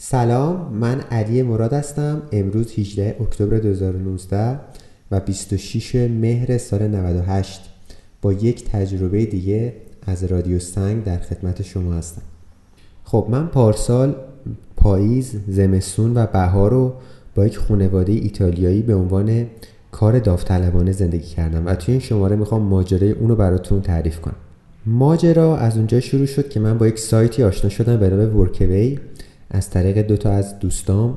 سلام، من علی مراد هستم. امروز 18 اکتبر 2019 و 26 مهر سال 98 با یک تجربه دیگه از رادیو سنگ در خدمت شما هستم. خب من پارسال پاییز، زمستون و بهار رو با یک خانواده ایتالیایی به عنوان کار داوطلبانه زندگی کردم و توی این شماره میخوام ماجرای اونو براتون تعریف کنم. ماجرا از اونجا شروع شد که من با یک سایتی آشنا شدم به نام ورکوی از طریق 2 از دوستام.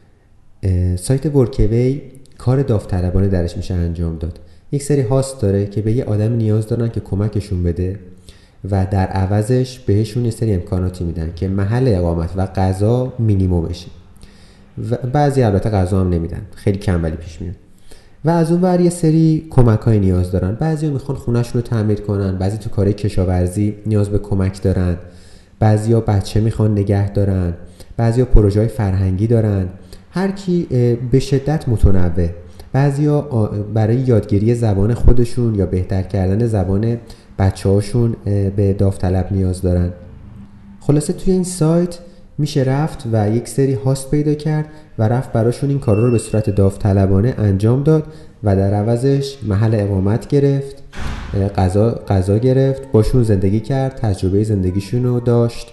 سایت ورکوی کار داوطلبانه درش میشه انجام داد. یک سری هاست داره که به یه آدم نیاز دارن که کمکشون بده و در عوضش بهشون یه سری امکاناتی میدن که محل اقامت و غذا مینیممشه و بعضی البته غذا هم نمیدن، خیلی کم ولی پیش میاد. و از اون ور یه سری کمک‌های نیاز دارن. بعضیا میخوان خونه‌شون رو تعمیر کنن، بعضی تو کارهای کشاورزی نیاز به کمک دارن، بعضیا بچه میخوان نگه دارن، بعضیا پروژه‌های فرهنگی دارن، هر کی به شدت متنوع. بعضیا برای یادگیری زبان خودشون یا بهتر کردن زبان بچه‌هاشون به داوطلب نیاز دارن. خلاصه توی این سایت میشه رفت و یک سری هاست پیدا کرد و رفت براشون این کارا رو به صورت داوطلبانه انجام داد و در عوضش محل اقامت گرفت، غذا گرفت، باشون زندگی کرد، تجربه زندگیشون رو داشت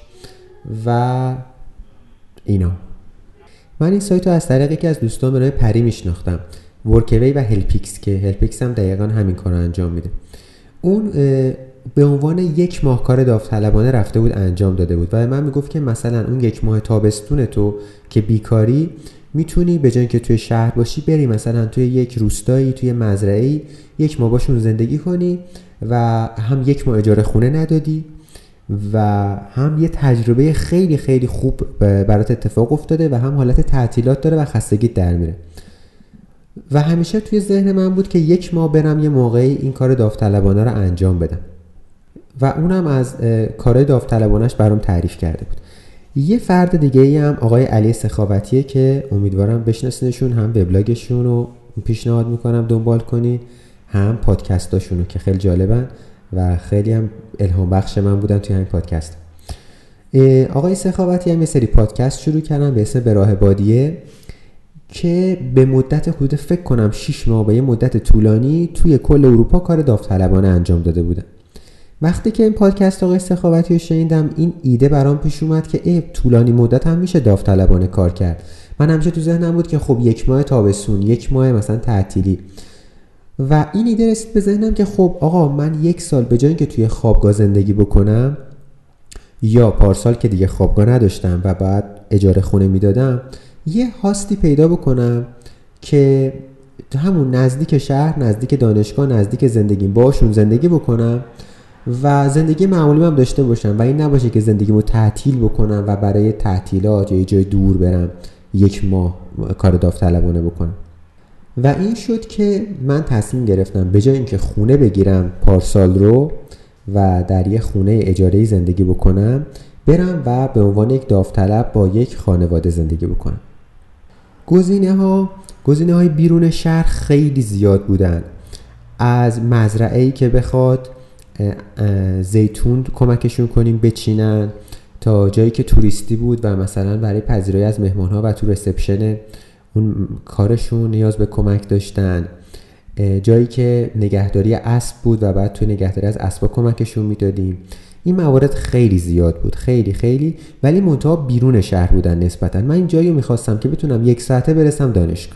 و اینا. من این سایت رو از طریق یکی از دوستان به نام پری میشناختم، ورکوی و هلپیکس، که هلپیکس هم دقیقاً همین کار رو انجام میده. اون به عنوان 1 ماه کار داوطلبانه رفته بود انجام داده بود و من میگفت که مثلا اون 1 ماه تابستون تو که بیکاری میتونی به جای اینکه توی شهر باشی بری مثلا توی یک روستایی، توی مزرعه‌ای 1 ماه باشون زندگی کنی و هم 1 ماه اجاره خونه ندادی و هم یه تجربه خیلی خیلی خوب برات اتفاق افتاده و هم حالت تعطیلات داره و خستگیت در میره. و همیشه توی ذهن من بود که 1 ماه برم یه موقعی این کار داوطلبانه رو انجام بدم و اونم از کارهای داوطلبانه‌اش برام تعریف کرده بود. یه فرد دیگه ای هم آقای علی سخاوتیه که امیدوارم بشناسینشون، هم وبلاگشون رو پیشنهاد میکنم دنبال کنین، هم پادکستاشون رو که خیلی جالبن و خیلی هم الهام بخش من بودن توی همین پادکست. آقای سخاوتی هم یه سری پادکست شروع کردن به اسم به راه بادیه که به مدت حدود فکر کنم 6 ماه به یه مدت طولانی توی کل اروپا کار داوطلبانه انجام داده بودن. وقتی که این پادکست آقای سخاوتی رو شنیدم این ایده برام پیش اومد که طولانی مدت هم میشه داوطلبانه کار کرد. من همیشه تو ذهنم بود که خب 1 ماه تابستون، 1 ماه مثلا تعطیلی، و این ایده رسید به ذهنم که خب آقا من 1 سال به جای اینکه توی خوابگاه زندگی بکنم یا پارسال که دیگه خوابگاه نداشتم و بعد اجاره خونه میدادم، یه هاستی پیدا بکنم که همون نزدیک شهر، نزدیک دانشگاه، نزدیک زندگیم باشون زندگی بکنم و زندگی معمولی هم داشته باشم و این نباشه که زندگیمو تعطیل بکنم و برای تعطیلات یا یه جای دور برم 1 ماه کار داوطلبانه بکنم. و این شد که من تصمیم گرفتم به جای اینکه خونه بگیرم پارسال رو و در یه خونه اجاره‌ای زندگی بکنم، برم و به عنوان یک داوطلب با یک خانواده زندگی بکنم. گزینه‌های بیرون شهر خیلی زیاد بودن، از مزرعه‌ای که بخواد زیتون کمکشون کنیم بچینن تا جایی که توریستی بود و مثلا برای پذیرایی از مهمان‌ها و تو رسپشن اون کارشون نیاز به کمک داشتن، جایی که نگهداری اسب بود و بعد تو نگهداری از اسبا کمکشون میدادیم. این موارد خیلی زیاد بود، خیلی خیلی، ولی منتها بیرون شهر بودن نسبتا. من این جایی میخواستم که بتونم 1 ساعته برسم دانشگاه.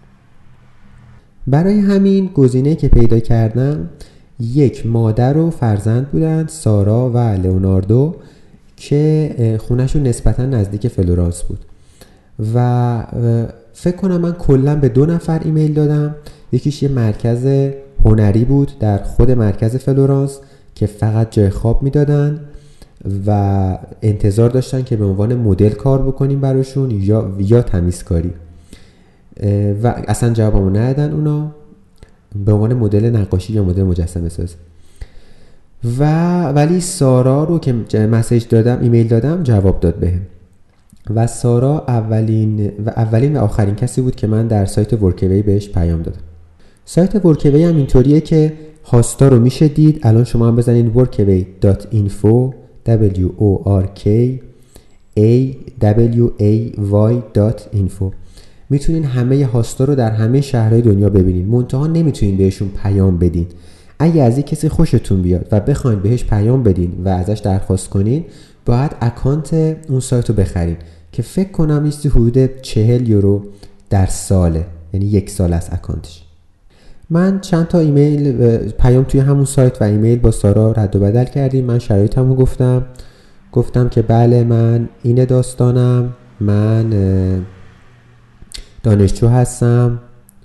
برای همین گزینه‌ای که پیدا کردم 1 مادر و فرزند بودن، سارا و لئوناردو، که خونهشون نسبتا نزدیک فلورانس بود و فکر کنم من کلا به 2 نفر ایمیل دادم. یکیش یه مرکز هنری بود در خود مرکز فلورانس که فقط جای خواب میدادن و انتظار داشتن که به عنوان مدل کار بکنیم براشون یا تمیزکاری و اصلا جوابمو ندادن اونا، به عنوان مدل نقاشی یا مدل مجسمه ساز. ولی سارا رو که مسیج دادم، ایمیل دادم، جواب داد بهم و سارا اولین و آخرین کسی بود که من در سایت ورکوی بهش پیام دادم. سایت ورکوی هم اینطوریه که هاستا رو میشه دید. الان شما هم بزنین workaway.info away.info. میتونین همه هاستا رو در همه شهرهای دنیا ببینین، منتها نمیتونین بهشون پیام بدین. اگه از یک کسی خوشتون بیاد و بخواید بهش پیام بدین و ازش درخواست کنین، باید اکانت اون سایت رو بخرین که فکر کنم ایستی حدود 40 یورو در ساله، یعنی 1 سال از اکانتش. من چند تا ایمیل پیام توی همون سایت و ایمیل با سارا رد و بدل کردیم. من شرایطمو گفتم که بله من اینه داستانم، من دانشجو هستم،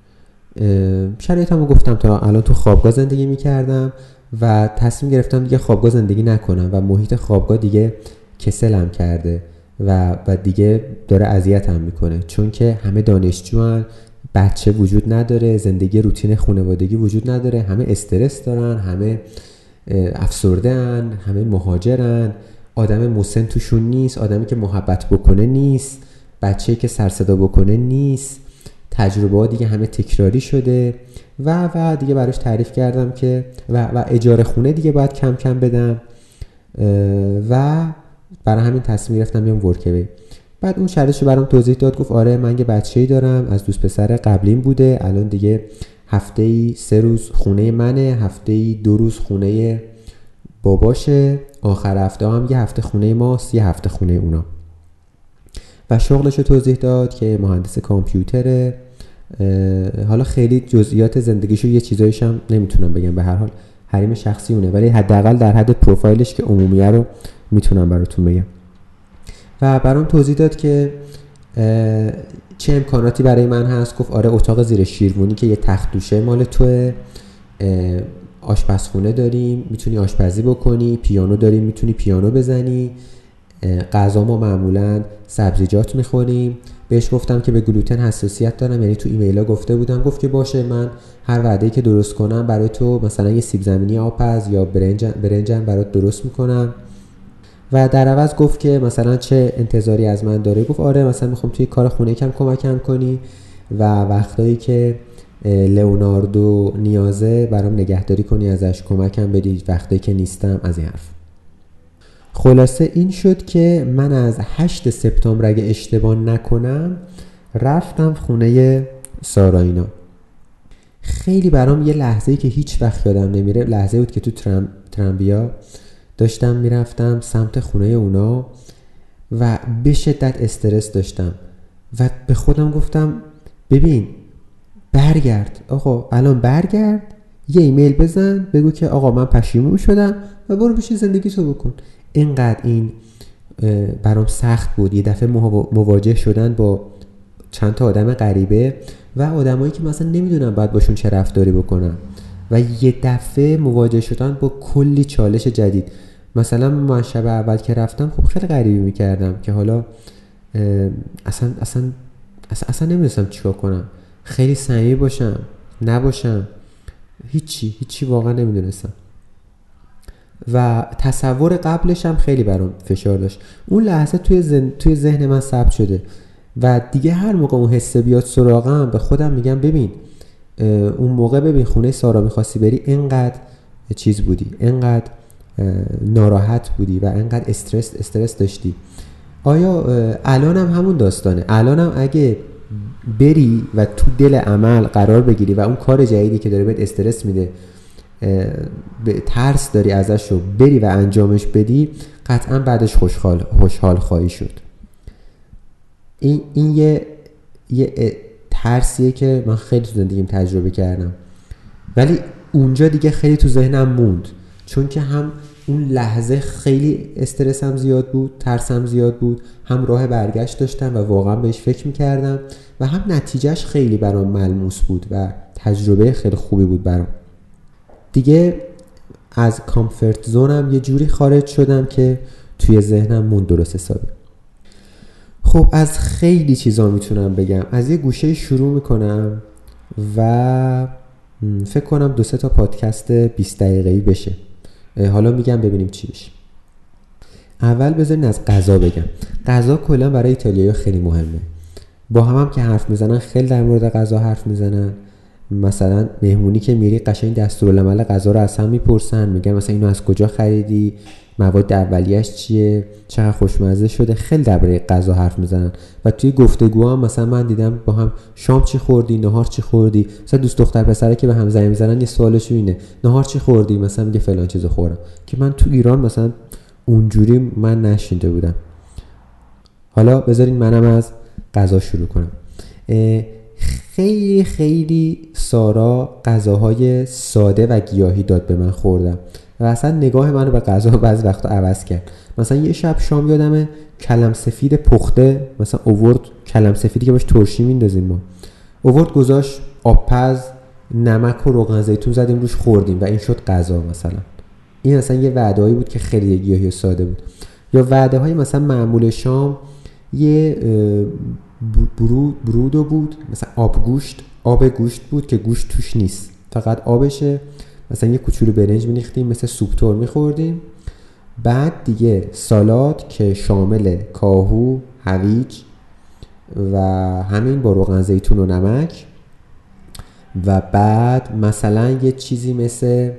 شرایطمو گفتم. تا الان تو خوابگاه زندگی میکردم و تصمیم گرفتم دیگه خوابگاه زندگی نکنم و محیط خوابگاه دیگه کسلم کرده و دیگه داره اذیتم میکنه، چون که همه دانشجوان، بچه وجود نداره، زندگی روتین خانوادگی وجود نداره، همه استرس دارن، همه افسرده ان، همه مهاجرن، آدم مسن توشون نیست، آدمی که محبت بکنه نیست، بچه‌ای که سر صدا بکنه نیست، تجربه ها دیگه همه تکراری شده و دیگه براش تعریف کردم که و اجاره خونه دیگه باید کم کم بدم و برای همین تصمیم گرفتم بیام ورکوی. بعد اون شرایطشو برام توضیح داد، گفت آره من یه بچه‌ای دارم، از دوست پسر قبلیم بوده، الان دیگه هفته‌ای 3 روز خونه منه، هفته‌ای 2 روز خونه باباشه، آخر هفته هم یه هفته خونه ماست، یه هفته خونه اونا. و شغلشو توضیح داد که مهندس کامپیوتره. حالا خیلی جزئیات زندگیشو یه چیزایش هم نمیتونم بگم، به هر حال حریم شخصی اونه، ولی حداقل در حد پروفایلش که عمومیه رو میتونم براتون بگم. و برام توضیح داد که چه امکاناتی برای من هست. گفت آره اتاق زیر شیروانی که یه تخت دوشه مال توه، آشپزخونه داریم میتونی آشپزی بکنی، پیانو داریم میتونی پیانو بزنی، غذا ما معمولا سبزیجات میخوریم. بهش گفتم که به گلوتن حساسیت دارم، یعنی تو ایمیلا گفته بودم. گفت که باشه من هر وعده‌ای که درست کنم برای تو مثلا یه سیب زمینی آبپز یا برنجم برات درست میکنم. و در عوض گفت که مثلا چه انتظاری از من داره. گفت آره مثلا میخوام توی کار خونه کم کمکم کنی و وقتایی که لئوناردو نیازه برام نگهداری کنی، ازش کمکم بدی وقتایی که نیستم، از این حرف. خلاصه این شد که من از 8 سپتامبر اگه اشتباه نکنم رفتم خونه سارا اینا. خیلی برام یه لحظه‌ای که هیچ وقت یادم نمیره، لحظه بود که تو ترامبیا داشتم میرفتم سمت خونه اونا و به شدت استرس داشتم و به خودم گفتم ببین برگرد آقا، الان برگرد، یه ایمیل بزن بگو که آقا من پشیمون شدم و برو بشین زندگی تو بکن. اینقدر این برام سخت بود یه دفعه مواجه شدن با چند تا آدم غریبه و آدمایی که مثلا نمیدونم باید باشون چه رفتاری بکنم و یه دفعه مواجه شدن با کلی چالش جدید. مثلا من شب اول که رفتم خب خیلی غریبی میکردم که حالا اصلا نمیدونستم چیکار کنم، خیلی صمیمی باشم نباشم، هیچی واقعا نمیدونستم و تصور قبلش هم خیلی برام فشار داشت. اون لحظه توی ذهن من ثبت شده و دیگه هر موقع اون حس بیاد سراغم به خودم میگم ببین اون موقع ببین خونه سارا میخواستی بری، اینقدر چیز بودی، اینقدر ناراحت بودی و اینقدر استرس داشتی. آیا الانم همون داستانه؟ الانم اگه بری و تو دل عمل قرار بگیری و اون کار جدیدی که داره بهت استرس میده به ترس داری ازش رو بری و انجامش بدی، قطعا بعدش خوشحال خواهی شد. این یه ترسیه که من خیلی تو زندگیم تجربه کردم، ولی اونجا دیگه خیلی تو ذهنم موند، چون که هم اون لحظه خیلی استرسم زیاد بود، ترسم زیاد بود، هم راه برگشت داشتم و واقعا بهش فکر میکردم و هم نتیجهش خیلی برام ملموس بود و تجربه خیلی خوبی بود برام. دیگه از کامفورت زونم یه جوری خارج شدم که توی ذهنم موند درست حسابی. خب از خیلی چیزا میتونم بگم، از یه گوشه شروع میکنم و فکر کنم 2-3 تا پادکست 20 دقیقه‌ای بشه. حالا میگم ببینیم چی بشه. اول بذارین از غذا بگم. غذا کلا برای ایتالیایی خیلی مهمه. با هم که حرف میزنن خیلی در مورد غذا حرف میزنن مثلا مهمونی که میری قشنگ دستورالعمل غذا رو از هم میپرسن، میگن مثلا اینو از کجا خریدی، مواد اولیه‌اش چیه، چقدر خوشمزه شده، خیلی درباره غذا حرف میزنن. و توی گفتگو هم مثلا من دیدم با هم شام چی خوردی، نهار چی خوردی. مثلا دوست دختر پسره که به هم زنگ میزنن یه سوالشون اینه نهار چی خوردی، مثلا میگه فلان چیزو خوردم، که من تو ایران مثلا اونجوری من نشنیده بودم. حالا بذارین منم از غذا شروع کنم. خیلی خیلی سارا غذاهای ساده و گیاهی داد به من خوردم و اصلا نگاه منو به غذا بعضی وقتا عوض کرد. مثلا یه شب شام یادمه کلم سفید پخته، مثلا اوورد کلم سفیدی که باش ترشی میندازیم ما، اوورد گذاشت آبپز، نمک و روغن زیتون زدیم روش خوردیم و این شد غذا. مثلا این اصلا یه وعده‌ای بود که خیلی گیاهی و ساده بود. یا وعده‌های مثلا معمول شام یه برودو بود، مثلا آب گوشت بود که گوشت توش نیست، فقط آبشه، مثلا یه کوچولو برنج می‌ریختیم مثل سوپ طور می‌خوردیم. بعد دیگه سالاد که شامل کاهو، هویج و همین با روغن زیتون و نمک. و بعد مثلا یه چیزی مثل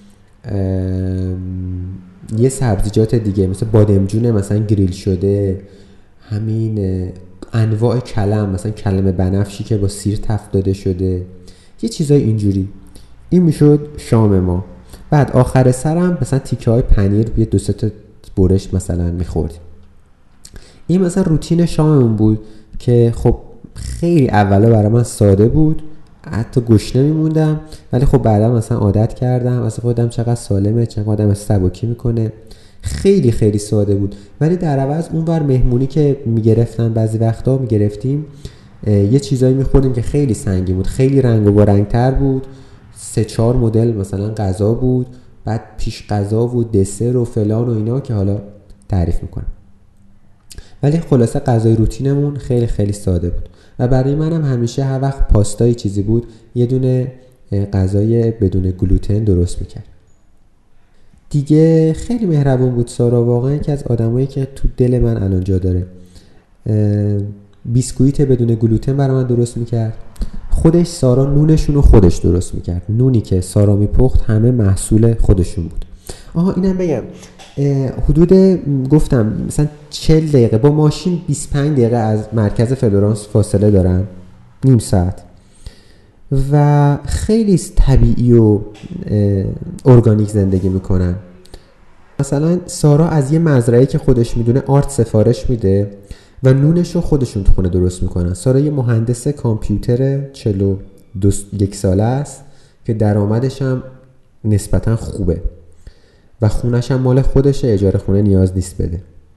یه سبزیجات دیگه مثل بادمجون مثلا گریل شده، همین انواع کلم، مثلا کلم بنفشی که با سیر تفت داده شده، یه چیزای اینجوری. این میشد شام ما. بعد آخر سرم مثلا تیکه های پنیر یه 2-3 تا برش مثلا میخوردیم. این مثلا روتین شاممون بود که خب خیلی اولا برای من ساده بود، حتی گشنه میموندم، ولی خب بعدا مثلا عادت کردم، اصلا خودم چقدر سالمه، چقدر آدم سبکی میکنه. خیلی خیلی ساده بود. ولی در عوض اونور مهمونی که میگرفتن بعضی وقتا میگرفتیم یه چیزایی میخوردیم که خیلی سنگین بود، خیلی رنگ و بارنگتر بود. 3-4 مدل مثلا غذا بود، بعد پیش غذا و دسر و فلان و اینا که حالا تعریف میکنم. ولی خلاصه غذای روتینمون خیلی خیلی ساده بود و برای منم همیشه هر وقت پاستای چیزی بود یه دونه غذای بدون گلوتن درست میکرد. دیگه خیلی مهربون بود سارا، واقعا یکی از آدمایی که تو دل من الان جا داره. بیسکویت بدون گلوتن برای من درست میکرد. خودش سارا نونشون رو خودش درست میکرد، نونی که سارا میپخت همه محصول خودشون بود. اینم بگم حدود گفتم مثلا 40 دقیقه با ماشین 25 دقیقه از مرکز فلورانس فاصله دارم، نیم ساعت، و خیلی طبیعی و ارگانیک زندگی میکنن. مثلا سارا از یه مزرعه که خودش میدونه آرد سفارش میده و نونش رو خودشون تو خونه درست میکنن. سارا یه مهندس کامپیوتر 41 ساله است که درآمدش هم نسبتا خوبه و خونش هم مال خودشه، اجاره خونه نیاز نیست بده.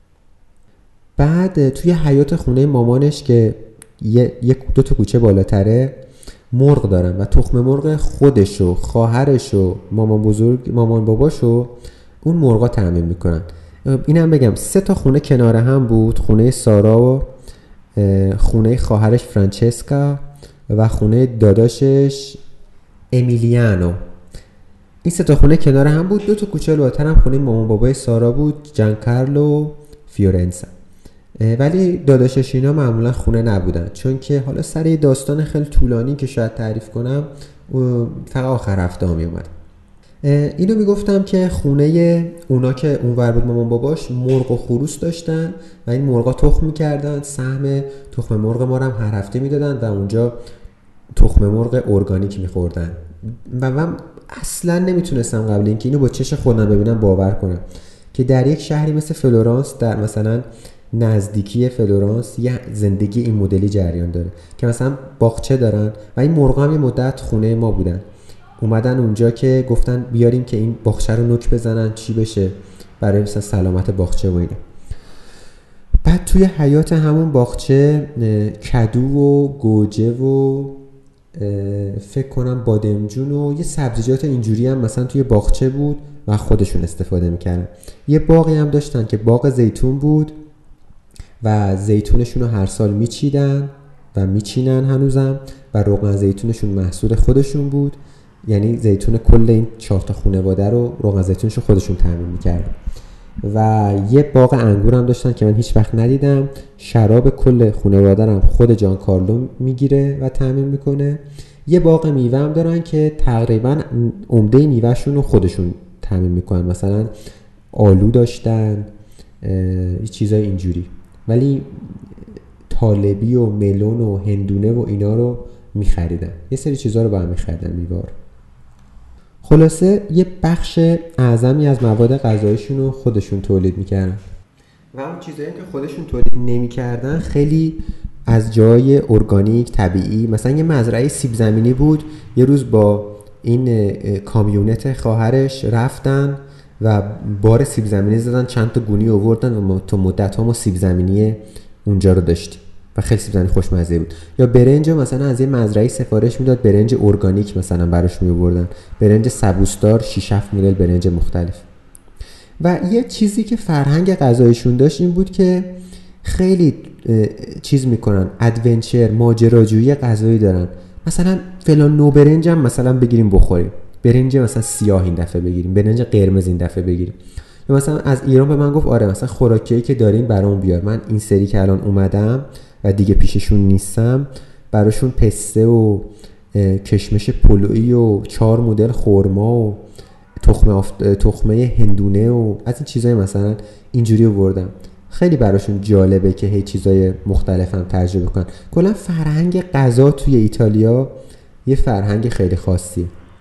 بعد توی حیاط خونه مامانش که یک 2 تا کوچه بالاتره مرغ دارن و تخم مرغ خودشو، خواهرشو، مامان باباشو اون مرغا تامین میکنن. اینم بگم 3 تا خونه کنار هم بود، خونه سارا و خونه خواهرش فرانچسکا و خونه داداشش امیلیانو. این 3 تا خونه کنار هم بود. 2 تا کوچه بالاتر هم خونه مامان بابای سارا بود، جانکارلو فیورنسا. ولی داداشش اینا معمولا خونه نبودن، چون که حالا سر داستان خیلی طولانی که شاید تعریف کنم فقط آخر هفته ها می اومد. اینو میگفتم که خونه اونا که اونور بود مامان باباش مرغ و خروس داشتن و این مرغا تخم میکردن، سهم تخم مرغ ما رو هم هر هفته میدادن و اونجا تخم مرغ ارگانیک میخوردن و من اصلا نمیتونستم قبل اینکه اینو با چش خودم ببینم باور کنم که در یک شهری مثل فلورانس، در مثلا نزدیکی فلورانس، یه زندگی این مدلی جریان داره که مثلا باغچه دارن و این مرغا هم یه مدت خونه ما بودن. اومدن اونجا که گفتن بیاریم که این باغچه رو نوک بزنن چی بشه برای مثلا سلامت باغچه و اینا. بعد توی حیات همون باغچه کدو و گوجه و فکر کنم بادمجون و یه سبزیجات اینجوری هم مثلا توی باغچه بود و خودشون استفاده میکردن. یه باغی هم داشتن که باغ زیتون بود و زیتونشون رو هر سال میچیدن و میچینن هنوزم و روغن زیتونشون محصول خودشون بود. یعنی زیتون کل این 4 تا خانواده رو روغن زیتونش رو خودشون تامین میکردن. و یه باغ انگور هم داشتن که من هیچ وقت ندیدم. شراب کل خانواده هم خود جان کارلو میگیره و تامین میکنه. یه باغ میوه هم دارن که تقریبا عمده میوهشون رو خودشون تامین میکنن، مثلا آلو داشتن، یه چیزای اینجوری، ولی طالبی و ملون و هندونه و اینا رو میخریدن، یه سری چیزا رو با هم میخریدن میوه. خلاصه یه بخش اعظمی از مواد غذاییشون رو خودشون تولید میکردن و اون چیزایی که خودشون تولید نمیکردن خیلی از جای ارگانیک طبیعی، مثلا یه مزرعه سیب زمینی بود، یه روز با این کامیونت خواهرش رفتن و بار سیب زمینی زدن، چند تا گونی آوردن و تا مدت ها ما سیب زمینی اونجا رو داشتیم و خیلی سیب زمینی خوشمزه بود. یا برنج مثلا از یه مزرعه سفارش میداد، برنج ارگانیک مثلا براش میآوردن، برنج سبوسدار 6-7 مدل برنج مختلف. و یه چیزی که فرهنگ غذایشون داشت این بود که خیلی چیز میکنن، ادونچر، ماجراجویی غذایی دارن. مثلا فلان نوع برنج هم مثلا بگیریم بخوریم، برنج مثلا سیاه این دفعه بگیریم، برنج قرمز این دفعه بگیریم. یا مثلا از ایران به من گفت آره مثلا خوراکیایی که دارین برام بیار، من این سری که الان اومدم و دیگه پیششون نیستم براشون پسته و کشمش پلویی و 4 مدل خرما و تخمه هندونه و از این چیزای مثلا اینجوری آوردم. خیلی براشون جالبه که هی چیزای مختلف هم تجربه کنن. کلا فرهنگ غذا توی ایتالیا یه فرهنگ خیلی خاصیه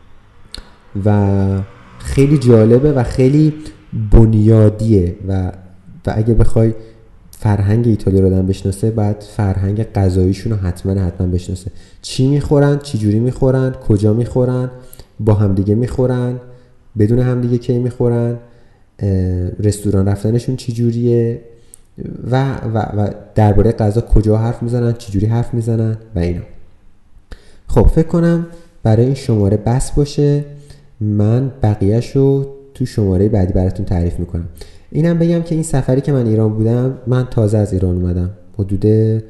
و خیلی جالبه و خیلی بنیادیه و اگه بخوای فرهنگ ایتالیا رو آدم بشناسه باید فرهنگ غذاییشون رو حتما بشناسه. چی میخورن، چی جوری میخورن، کجا میخورن، با همدیگه میخورن، بدون همدیگه کی میخورن، رستوران رفتنشون چی جوریه و درباره غذا کجا حرف میزنن، چی جوری حرف میزنن و اینا. خب فکر کنم برای این شماره بس باشه، من بقیه‌شو تو شماره بعدی براتون تعریف میکنم. اینم بگم که این سفری که من ایران بودم، من تازه از ایران اومدم، حدود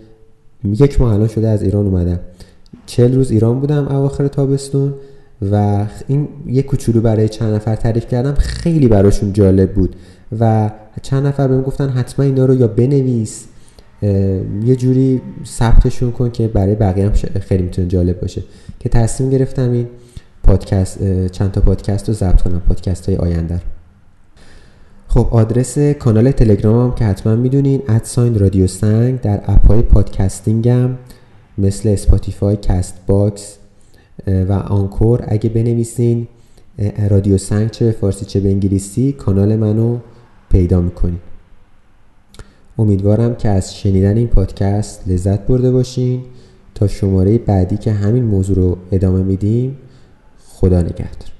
1 ماه الان شده از ایران اومدم. 40 روز ایران بودم اواخر تابستون و این یه کوچولو برای چند نفر تعریف کردم، خیلی براشون جالب بود و چند نفر بهم گفتن حتما اینا رو یا بنویس، یه جوری ثبتشون کن که برای بقیه هم خیلی میتونه جالب باشه، که تصمیم گرفتم این پادکست چند تا پادکست رو ضبط کنم، پادکست های آینده. خب آدرس کانال تلگرامم که حتما میدونین @رادیو سنگ، در اپ‌های پادکستینگم مثل اسپاتیفای، کست باکس و آنکور اگه بنویسین رادیو سنگ چه به فارسی چه به انگلیسی کانال منو پیدا میکنین. امیدوارم که از شنیدن این پادکست لذت برده باشین. تا شماره بعدی که همین موضوع رو ادامه میدیم، خدا نگهدار.